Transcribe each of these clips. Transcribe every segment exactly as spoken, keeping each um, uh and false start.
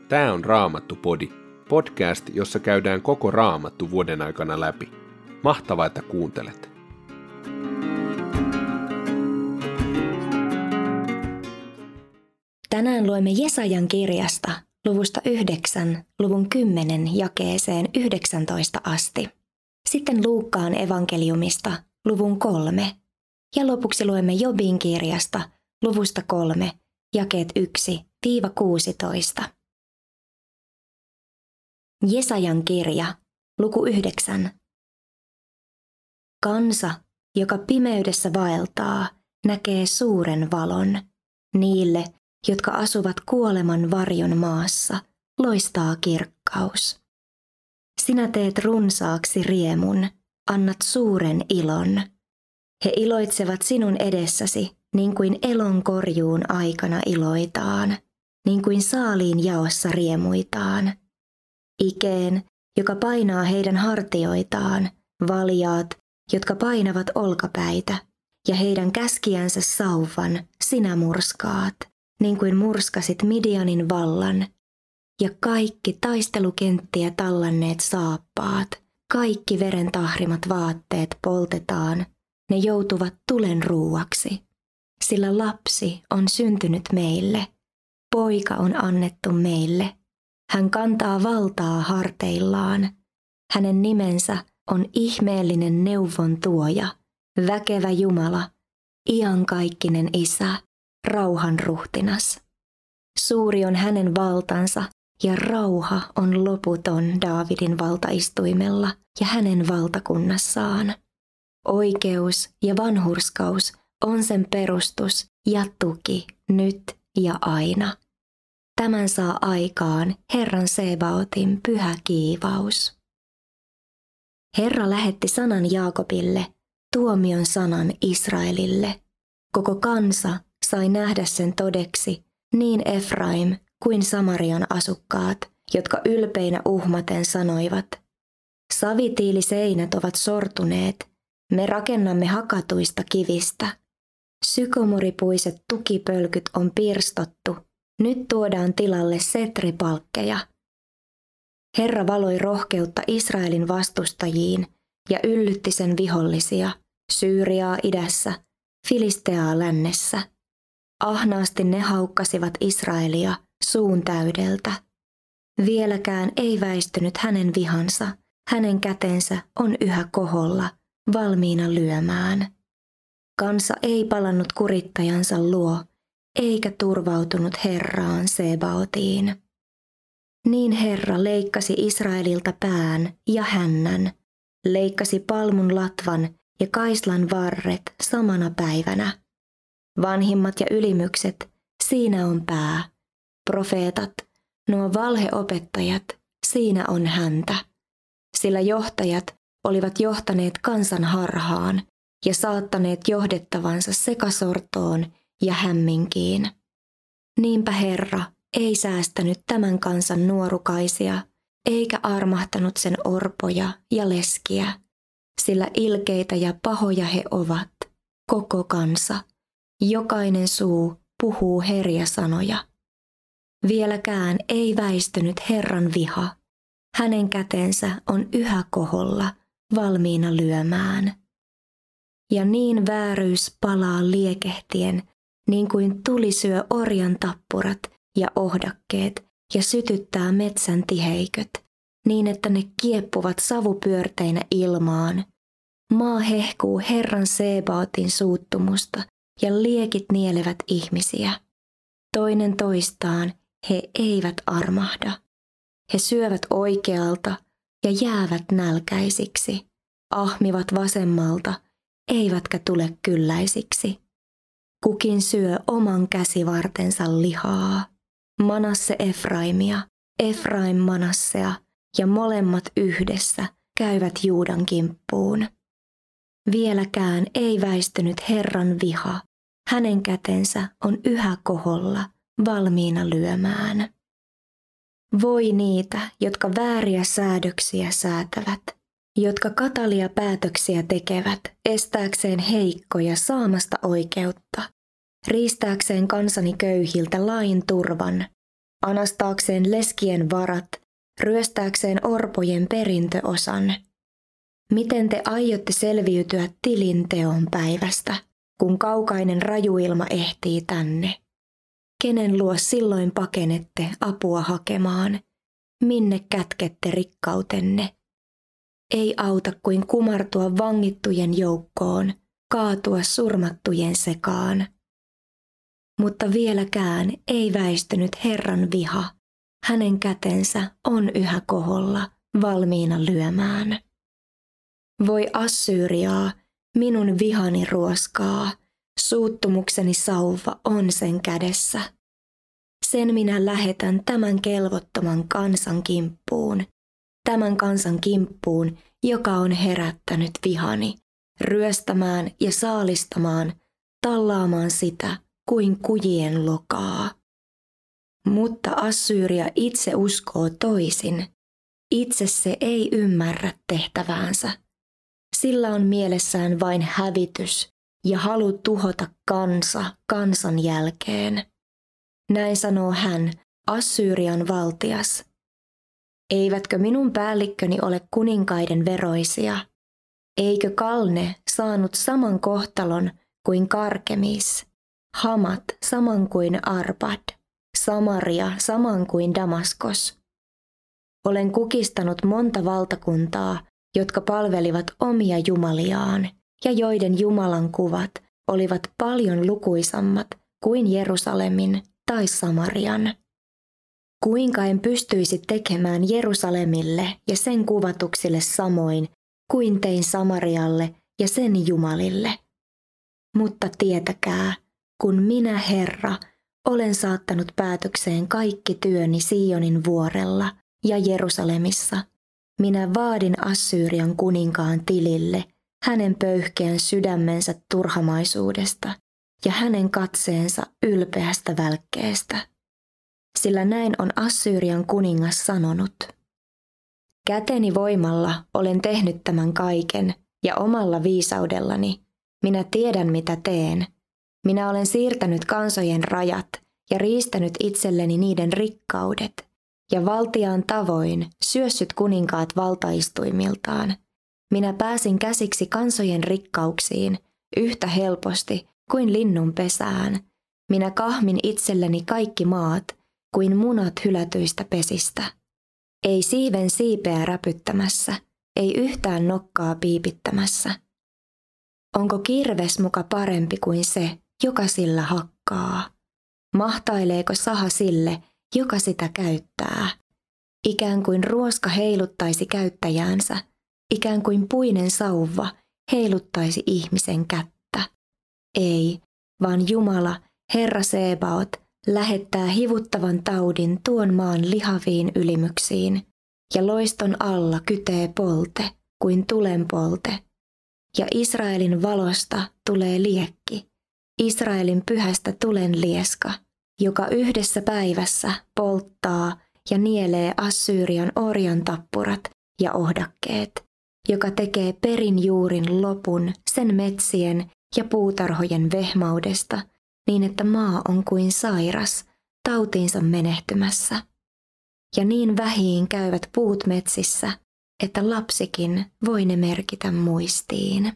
Tää on Raamattu-podi, podcast, jossa käydään koko Raamattu vuoden aikana läpi. Mahtavaa, että kuuntelet! Tänään luemme Jesajan kirjasta luvusta yhdeksän, luvun kymmenen jakeeseen yhdeksäntoista asti. Sitten Luukkaan evankeliumista luvun kolme ja lopuksi luemme Jobin kirjasta luvusta kolme jakeet yksi kuusitoista. Jesajan kirja, luku yhdeksän. Kansa, joka pimeydessä vaeltaa, näkee suuren valon. Niille, jotka asuvat kuoleman varjon maassa, loistaa kirkkaus. Sinä teet runsaaksi riemun, annat suuren ilon. He iloitsevat sinun edessäsi, niin kuin elon korjuun aikana iloitaan, niin kuin saaliin jaossa riemuitaan. Ikeen, joka painaa heidän hartioitaan, valjaat, jotka painavat olkapäitä, ja heidän käskiänsä sauvan sinä murskaat, niin kuin murskasit Midianin vallan, ja kaikki taistelukenttiä tallanneet saappaat, kaikki veren tahrimat vaatteet poltetaan, ne joutuvat tulen ruuaksi, sillä lapsi on syntynyt meille, poika on annettu meille. Hän kantaa valtaa harteillaan. Hänen nimensä on ihmeellinen neuvon tuoja, väkevä Jumala, iankaikkinen Isä, rauhan ruhtinas. Suuri on hänen valtansa ja rauha on loputon Daavidin valtaistuimella ja hänen valtakunnassaan. Oikeus ja vanhurskaus on sen perustus ja tuki nyt ja aina. Tämän saa aikaan Herran Sebaotin pyhä kiivaus. Herra lähetti sanan Jaakobille, tuomion sanan Israelille. Koko kansa sai nähdä sen todeksi, niin Efraim kuin Samarian asukkaat, jotka ylpeinä uhmaten sanoivat, savitiiliseinät ovat sortuneet, me rakennamme hakatuista kivistä. Sykomoripuiset tukipölkyt on pirstottu, nyt tuodaan tilalle setripalkkeja. Herra valoi rohkeutta Israelin vastustajiin ja yllytti sen vihollisia, Syyriaa idässä, Filisteaa lännessä. Ahnaasti ne haukkasivat Israelia suun täydeltä. Vieläkään ei väistynyt hänen vihansa, hänen kätensä on yhä koholla, valmiina lyömään. Kansa ei palannut kurittajansa luo, eikä turvautunut Herraan Sebaotiin. Niin Herra leikkasi Israelilta pään ja hännän, leikkasi palmun latvan ja kaislan varret samana päivänä. Vanhimmat ja ylimykset, siinä on pää. Profeetat, nuo valheopettajat, siinä on häntä. Sillä johtajat olivat johtaneet kansan harhaan ja saattaneet johdettavansa sekasortoon ja hämminkiin. Niinpä Herra ei säästänyt tämän kansan nuorukaisia, eikä armahtanut sen orpoja ja leskiä, sillä ilkeitä ja pahoja he ovat, koko kansa. Jokainen suu puhuu herjä sanoja. Vieläkään ei väistynyt Herran viha. Hänen kätensä on yhä koholla, valmiina lyömään. Ja niin vääryys palaa liekehtien, niin kuin tuli syö orjan tappurat ja ohdakkeet ja sytyttää metsän tiheiköt, niin että ne kieppuvat savupyörteinä ilmaan. Maa hehkuu Herran Sebaotin suuttumusta ja liekit nielevät ihmisiä. Toinen toistaan he eivät armahda. He syövät oikealta ja jäävät nälkäisiksi, ahmivat vasemmalta, eivätkä tule kylläisiksi. Kukin syö oman käsivartensa lihaa. Manasse Efraimia, Efraim Manassea ja molemmat yhdessä käyvät Juudan kimppuun. Vieläkään ei väistynyt Herran viha, hänen kätensä on yhä koholla, valmiina lyömään. Voi niitä, jotka vääriä säädöksiä säätävät, jotka katalia päätöksiä tekevät, estääkseen heikkoja saamasta oikeutta, riistääkseen kansani köyhiltä lain turvan, anastaakseen leskien varat, ryöstääkseen orpojen perintöosan. Miten te aiotte selviytyä tilinteon päivästä, kun kaukainen rajuilma ehtii tänne? Kenen luo silloin pakenette apua hakemaan? Minne kätkette rikkautenne? Ei auta kuin kumartua vangittujen joukkoon, kaatua surmattujen sekaan. Mutta vieläkään ei väistynyt Herran viha. Hänen kätensä on yhä koholla, valmiina lyömään. Voi Assyriaa, minun vihani ruoskaa, suuttumukseni sauva on sen kädessä. Sen minä lähetän tämän kelvottoman kansan kimppuun, tämän kansan kimppuun, joka on herättänyt vihani, ryöstämään ja saalistamaan, tallaamaan sitä kuin kujien lokaa. Mutta Assyria itse uskoo toisin. Itse se ei ymmärrä tehtäväänsä. Sillä on mielessään vain hävitys ja halu tuhota kansa kansan jälkeen. Näin sanoo hän, Assyrian valtias. Eivätkö minun päällikköni ole kuninkaiden veroisia? Eikö Kalne saanut saman kohtalon kuin Karkemis, Hamat saman kuin Arpad, Samaria saman kuin Damaskos? Olen kukistanut monta valtakuntaa, jotka palvelivat omia jumaliaan ja joiden Jumalan kuvat olivat paljon lukuisammat kuin Jerusalemin tai Samarian. Kuinka en pystyisi tekemään Jerusalemille ja sen kuvatuksille samoin kuin tein Samarialle ja sen jumalille? Mutta tietäkää, kun minä, Herra, olen saattanut päätökseen kaikki työni Sionin vuorella ja Jerusalemissa, minä vaadin Assyrian kuninkaan tilille hänen pöyhkeän sydämensä turhamaisuudesta ja hänen katseensa ylpeästä välkkeestä. Sillä näin on Assyrian kuningas sanonut. Käteni voimalla olen tehnyt tämän kaiken ja omalla viisaudellani. Minä tiedän mitä teen. Minä olen siirtänyt kansojen rajat ja riistänyt itselleni niiden rikkaudet ja valtiaan tavoin syössyt kuninkaat valtaistuimiltaan. Minä pääsin käsiksi kansojen rikkauksiin yhtä helposti kuin linnun pesään. Minä kahmin itselleni kaikki maat kuin munat hylätyistä pesistä. Ei siiven siipeä räpyttämässä, ei yhtään nokkaa piipittämässä. Onko kirves muka parempi kuin se, joka sillä hakkaa? Mahtaileeko saha sille, joka sitä käyttää? Ikään kuin ruoska heiluttaisi käyttäjäänsä, ikään kuin puinen sauva heiluttaisi ihmisen kättä. Ei, vaan Jumala, Herra Sebaot, lähettää hivuttavan taudin tuon maan lihaviin ylimyksiin, ja loiston alla kytee polte kuin tulenpolte. Ja Israelin valosta tulee liekki, Israelin pyhästä tulen lieska, joka yhdessä päivässä polttaa ja nielee Assyrian orjan tappurat ja ohdakkeet, joka tekee perin juurin lopun sen metsien ja puutarhojen vehmaudesta, niin että maa on kuin sairas, tautiinsa menehtymässä. Ja niin vähiin käyvät puut metsissä, että lapsikin voi ne merkitä muistiin.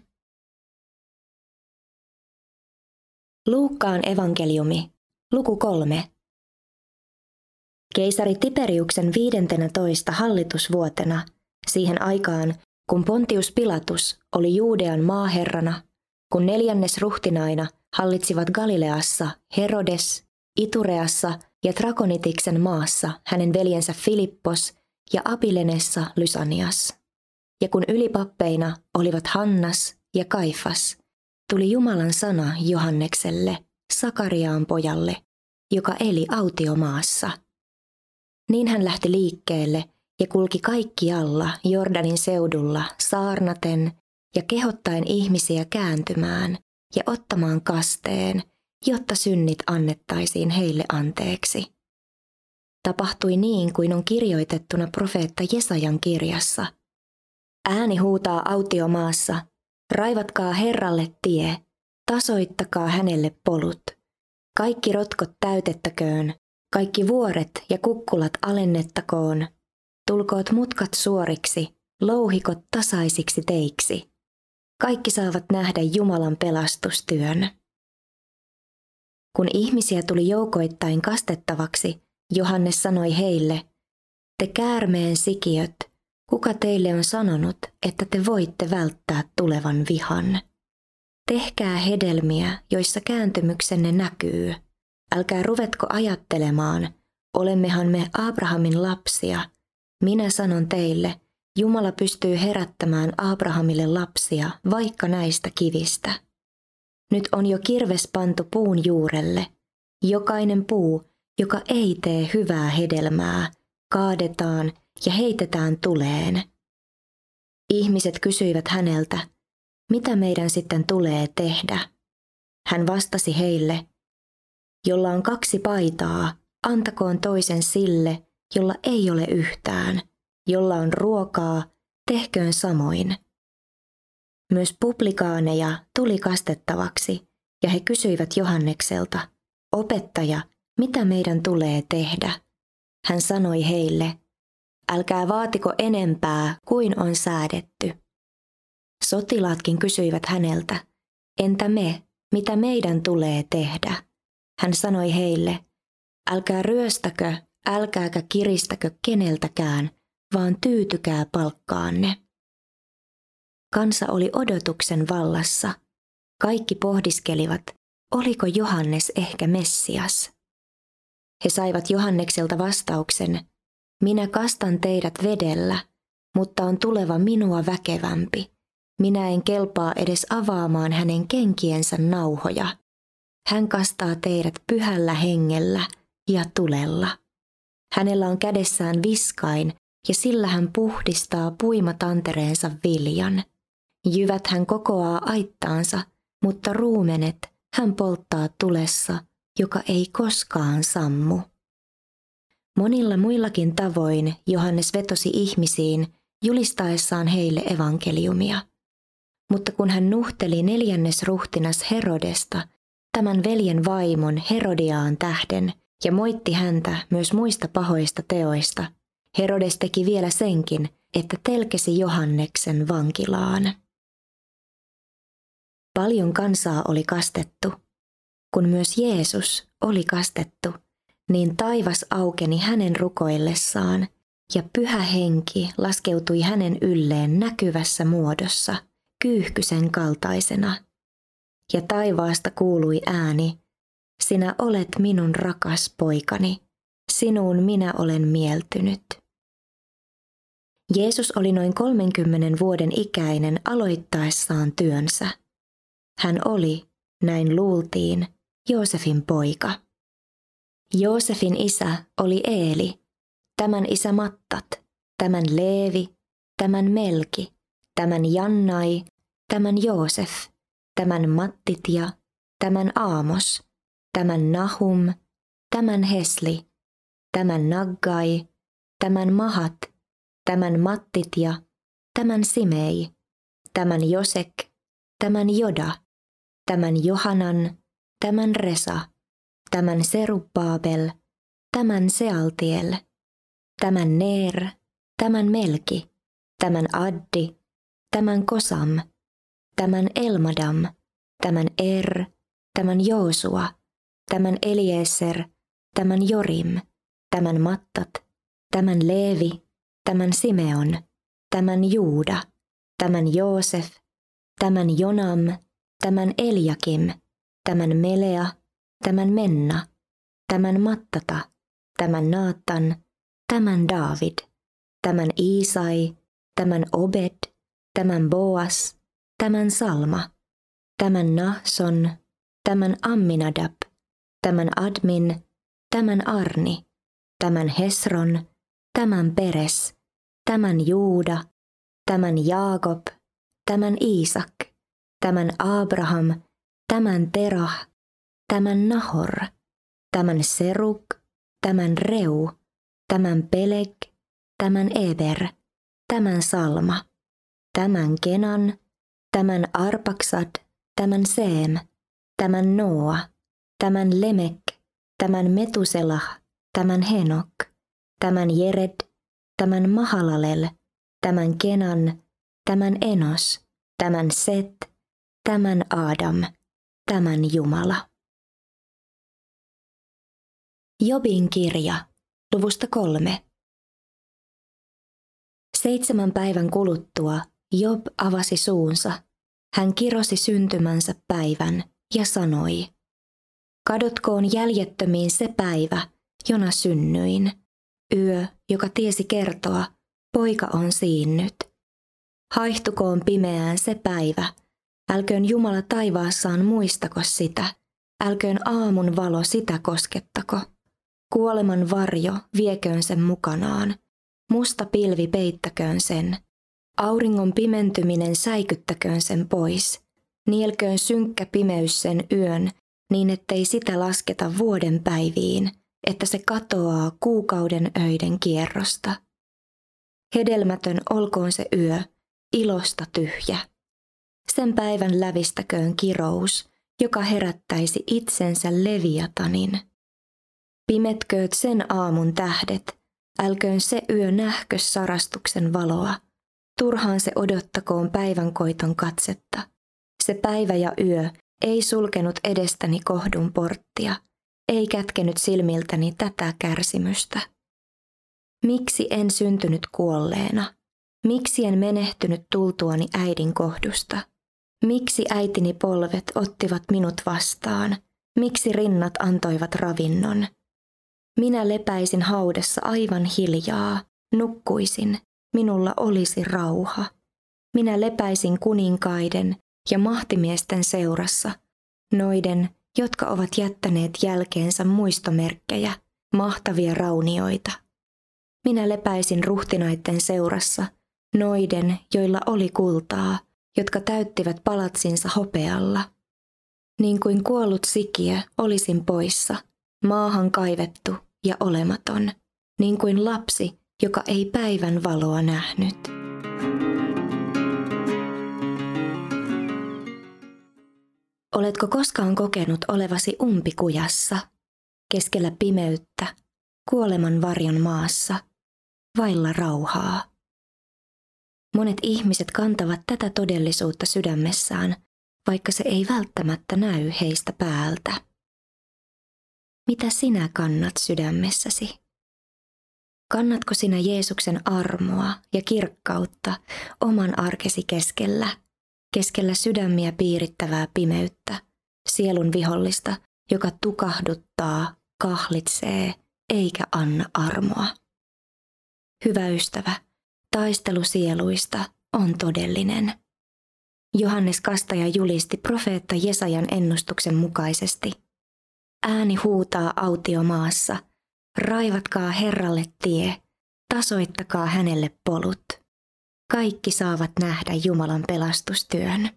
Luukkaan evankeliumi, luku kolme. Keisari Tiberiuksen viidentenätoista hallitusvuotena, siihen aikaan, kun Pontius Pilatus oli Juudean maaherrana, kun neljännes ruhtinaina hallitsivat Galileassa Herodes, Itureassa ja Trakonitiksen maassa hänen veljensä Filippos ja Apilenessa Lysanias. Ja kun ylipappeina olivat Hannas ja Kaifas, tuli Jumalan sana Johannekselle, Sakariaan pojalle, joka eli autiomaassa. Niin hän lähti liikkeelle ja kulki kaikkialla Jordanin seudulla saarnaten ja kehottaen ihmisiä kääntymään ja ottamaan kasteen, jotta synnit annettaisiin heille anteeksi. Tapahtui niin kuin on kirjoitettuna profeetta Jesajan kirjassa. Ääni huutaa autiomaassa, raivatkaa Herralle tie, tasoittakaa hänelle polut. Kaikki rotkot täytettäköön, Kaikki vuoret ja kukkulat alennettakoon, tulkoot mutkat suoriksi, louhikot tasaisiksi teiksi. Kaikki saavat nähdä Jumalan pelastustyön. Kun ihmisiä tuli joukoittain kastettavaksi, Johannes sanoi heille, te käärmeen sikiöt, kuka teille on sanonut, että te voitte välttää tulevan vihan? Tehkää hedelmiä, joissa kääntymyksenne näkyy. Älkää ruvetko ajattelemaan, olemmehan me Abrahamin lapsia. Minä sanon teille, Jumala pystyy herättämään Abrahamille lapsia vaikka näistä kivistä. Nyt on jo kirves pantu puun juurelle. Jokainen puu, joka ei tee hyvää hedelmää, kaadetaan ja heitetään tuleen. Ihmiset kysyivät häneltä, mitä meidän sitten tulee tehdä? Hän vastasi heille, jolla on kaksi paitaa, antakoon toisen sille, jolla ei ole yhtään. Jolla on ruokaa, tehköön samoin. Myös publikaaneja tuli kastettavaksi, ja he kysyivät Johannekselta, opettaja, mitä meidän tulee tehdä? Hän sanoi heille, älkää vaatiko enempää kuin on säädetty. Sotilaatkin kysyivät häneltä, entä me, mitä meidän tulee tehdä? Hän sanoi heille, älkää ryöstäkö, älkääkä kiristäkö keneltäkään, vaan tyytykää palkkaanne. Kansa oli odotuksen vallassa. Kaikki pohdiskelivat, oliko Johannes ehkä Messias. He saivat Johannekselta vastauksen, minä kastan teidät vedellä, mutta on tuleva minua väkevämpi. Minä en kelpaa edes avaamaan hänen kenkiensä nauhoja. Hän kastaa teidät pyhällä hengellä ja tulella. Hänellä on kädessään viskain, ja sillä hän puhdistaa puimatantereensa viljan. Jyvät hän kokoaa aittaansa, mutta ruumenet hän polttaa tulessa, joka ei koskaan sammu. Monilla muillakin tavoin Johannes vetosi ihmisiin julistaessaan heille evankeliumia. Mutta kun hän nuhteli neljännesruhtinas Herodesta, tämän veljen vaimon Herodiaan tähden, ja moitti häntä myös muista pahoista teoista, Herodes teki vielä senkin, että telkesi Johanneksen vankilaan. Paljon kansaa oli kastettu. Kun myös Jeesus oli kastettu, niin taivas aukeni hänen rukoillessaan, ja pyhä henki laskeutui hänen ylleen näkyvässä muodossa, kyyhkysen kaltaisena. Ja taivaasta kuului ääni, sinä olet minun rakas poikani, sinuun minä olen mieltynyt. Jeesus oli noin kolmenkymmenen vuoden ikäinen aloittaessaan työnsä. Hän oli, näin luultiin, Joosefin poika. Joosefin isä oli Eeli, tämän isä Mattat, tämän Leevi, tämän Melki, tämän Jannai, tämän Joosef, tämän Mattitja, tämän Aamos, tämän Nahum, tämän Hesli, tämän Naggai, tämän Mahat, tämän Mattitja, tämän Simei, tämän Josek, tämän Joda, tämän Johanan, tämän Resa, tämän Serubbaabel, tämän Sealtiel, tämän Neer, tämän Melki, tämän Addi, tämän Kosam, tämän Elmadam, tämän Er, tämän Joosua, tämän Elieser, tämän Jorim, tämän Mattat, tämän Leevi, tämän Simeon, tämän Juuda, tämän Joosef, tämän Jonam, tämän Eliakim, tämän Melea, tämän Menna, tämän Mattata, tämän Naattan, tämän Daavid, tämän Iisai, tämän Obed, tämän Boas, tämän Salma, tämän Nahson, tämän Amminadab, tämän Admin, tämän Arni, tämän Hesron, tämän Peres, tämän Juuda, tämän Jaakob, tämän Iisak, tämän Abraham, tämän Terah, tämän Nahor, tämän Seruk, tämän Reu, tämän Peleg, tämän Eber, tämän Salma, tämän Kenan, tämän Arpaksad, tämän Seem, tämän Noa, tämän Lemek, tämän Metuselah, tämän Henok, tämän Jered, tämän Mahalalel, tämän Kenan, tämän Enos, tämän Set, tämän Adam, tämän Jumala. Jobin kirja, luvusta kolme. Seitsemän päivän kuluttua Job avasi suunsa. Hän kirosi syntymänsä päivän ja sanoi, kadotkoon jäljettömiin se päivä, jona synnyin, yö, joka tiesi kertoa, poika on siinnyt. Haihtukoon pimeään se päivä, älköön Jumala taivaassaan muistako sitä, älköön aamun valo sitä koskettako. Kuoleman varjo vieköön sen mukanaan, musta pilvi peittäköön sen, auringon pimentyminen säikyttäköön sen pois, nielköön synkkä pimeys sen yön, niin ettei sitä lasketa vuoden päiviin, että se katoaa kuukauden öiden kierrosta. Hedelmätön olkoon se yö, ilosta tyhjä. Sen päivän lävistäköön kirous, joka herättäisi itsensä Leviatanin. Pimetkööt sen aamun tähdet, älköön se yö nähkö sarastuksen valoa. Turhaan se odottakoon päivänkoiton katsetta. Se päivä ja yö ei sulkenut edestäni kohdun porttia, ei kätkenyt silmiltäni tätä kärsimystä. Miksi en syntynyt kuolleena? Miksi en menehtynyt tultuani äidin kohdusta? Miksi äitini polvet ottivat minut vastaan? Miksi rinnat antoivat ravinnon? Minä lepäisin haudassa aivan hiljaa, nukkuisin, minulla olisi rauha. Minä lepäisin kuninkaiden ja mahtimiesten seurassa, noiden, jotka ovat jättäneet jälkeensä muistomerkkejä, mahtavia raunioita. Minä lepäisin ruhtinaiden seurassa, noiden, joilla oli kultaa, jotka täyttivät palatsinsa hopealla. Niin kuin kuollut sikiö olisin poissa, maahan kaivettu ja olematon, niin kuin lapsi, joka ei päivän valoa nähnyt. Oletko koskaan kokenut olevasi umpikujassa, keskellä pimeyttä, kuoleman varjon maassa, vailla rauhaa? Monet ihmiset kantavat tätä todellisuutta sydämessään, vaikka se ei välttämättä näy heistä päältä. Mitä sinä kannat sydämessäsi? Kannatko sinä Jeesuksen armoa ja kirkkautta oman arkesi keskellä, keskellä sydämiä piirittävää pimeyttä, sielun vihollista, joka tukahduttaa, kahlitsee eikä anna armoa? Hyvä ystävä, taistelu sieluista on todellinen. Johannes Kastaja julisti profeetta Jesajan ennustuksen mukaisesti. Ääni huutaa autiomaassa, raivatkaa Herralle tie, tasoittakaa hänelle polut. Kaikki saavat nähdä Jumalan pelastustyön.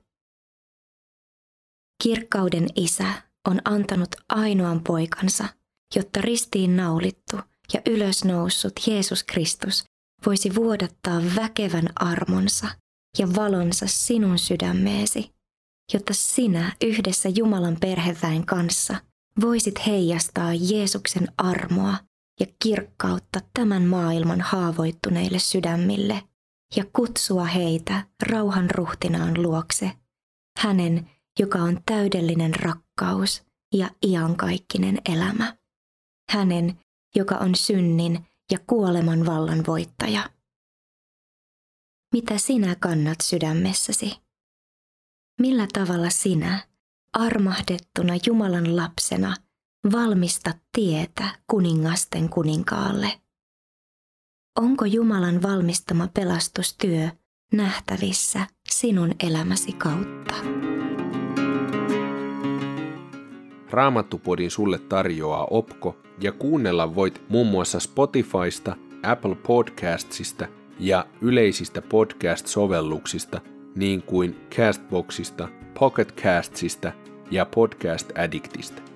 Kirkkauden Isä on antanut ainoan poikansa, jotta ristiin naulittu ja ylösnoussut Jeesus Kristus voisi vuodattaa väkevän armonsa ja valonsa sinun sydämeesi, jotta sinä yhdessä Jumalan perheväen kanssa voisit heijastaa Jeesuksen armoa ja kirkkautta tämän maailman haavoittuneille sydämille ja kutsua heitä rauhan ruhtinaan luokse, hänen, joka on täydellinen rakkaus ja iankaikkinen elämä, hänen, joka on synnin ja kuoleman vallan voittaja. Mitä sinä kannat sydämessäsi? Millä tavalla sinä, armahdettuna Jumalan lapsena, valmistat tietä kuningasten kuninkaalle? Onko Jumalan valmistama pelastustyö nähtävissä sinun elämäsi kautta? Raamattupodin sulle tarjoaa Opko ja kuunnella voit muun muassa Spotifysta, Apple Podcastsista ja yleisistä podcast-sovelluksista niin kuin Castboxista, Pocket Castsista ja Podcast Addictista.